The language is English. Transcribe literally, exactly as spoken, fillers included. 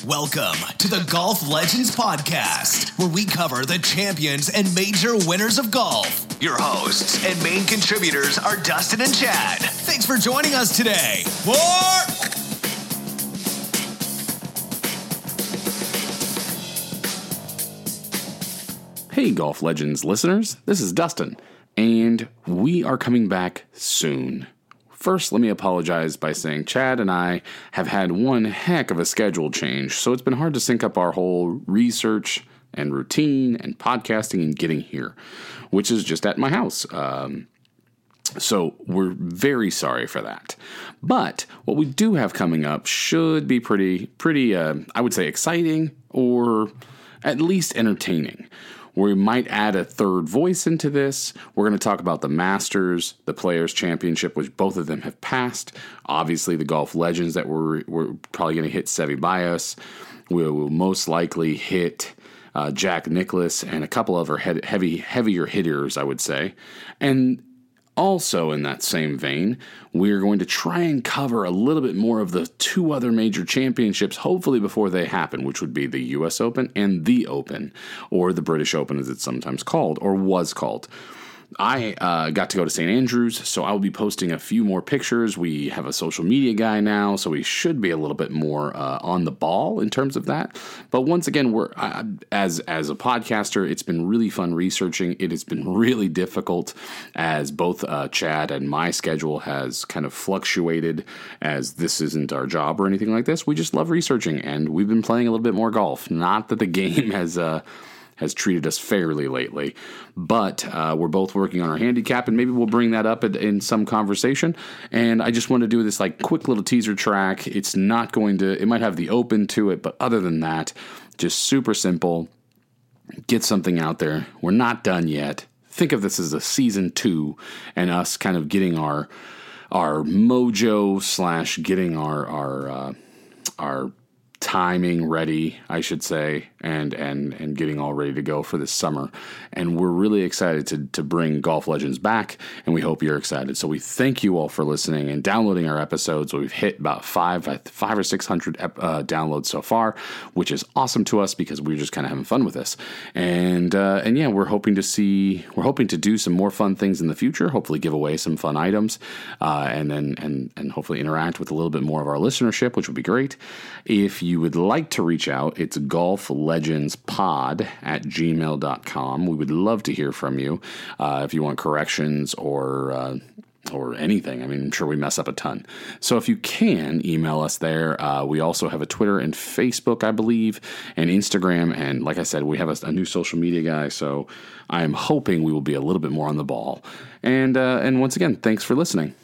Welcome to the Golf Legends Podcast, where we cover the champions and major winners of golf. Your hosts and main contributors are Dustin and Chad. Thanks for joining us today. War! Hey, Golf Legends listeners, this is Dustin, and we are coming back soon. First, let me apologize by saying Chad and I have had one heck of a schedule change, so it's been hard to sync up our whole research and routine and podcasting and getting here, which is just at my house. Um, so we're very sorry for that. But what we do have coming up should be pretty, pretty, uh, I would say exciting or at least entertaining. We might add a third voice into this. We're going to talk about the Masters, the Players' Championship, which both of them have passed. Obviously, the Golf Legends that we're, we're probably going to hit Seve Bias. We will most likely hit uh, Jack Nicklaus and a couple of our heavy, heavier hitters, I would say. And also in that same vein, we're going to try and cover a little bit more of the two other major championships, hopefully before they happen, which would be the U S Open and the Open, or the British Open as it's sometimes called, or was called. I uh, got to go to Saint Andrews, so I will be posting a few more pictures. We have a social media guy now, so we should be a little bit more uh, on the ball in terms of that. But once again, we're uh, as as a podcaster, it's been really fun researching. It has been really difficult as both uh, Chad and my schedule has kind of fluctuated, as this isn't our job or anything like this. We just love researching, and we've been playing a little bit more golf. Not that the game has... Uh, has treated us fairly lately, but uh, we're both working on our handicap, and maybe we'll bring that up in, in some conversation. And I just want to do this like quick little teaser track. It's not going to, it might have the Open to it, but other than that, just super simple. Get something out there. We're not done yet. Think of this as a season two, and us kind of getting our our mojo slash getting our our uh, our timing ready, I should say, and and and getting all ready to go for this summer. And we're really excited to to bring Golf Legends back, and we hope you're excited. So we thank you all for listening and downloading our episodes. We've hit about five five or six hundred uh, downloads so far, which is awesome to us because we're just kind of having fun with this. And uh, and yeah, we're hoping to see we're hoping to do some more fun things in the future. Hopefully, give away some fun items, uh, and then and and hopefully interact with a little bit more of our listenership, which would be great. If you would like to reach out, it's golflegendspod at gmail dot com. We would love to hear from you uh, if you want corrections or uh, or anything. I mean, I'm sure we mess up a ton. So if you can, email us there. Uh, we also have a Twitter and Facebook, I believe, and Instagram. And like I said, we have a, a new social media guy, so I am hoping we will be a little bit more on the ball. And uh, and once again, thanks for listening.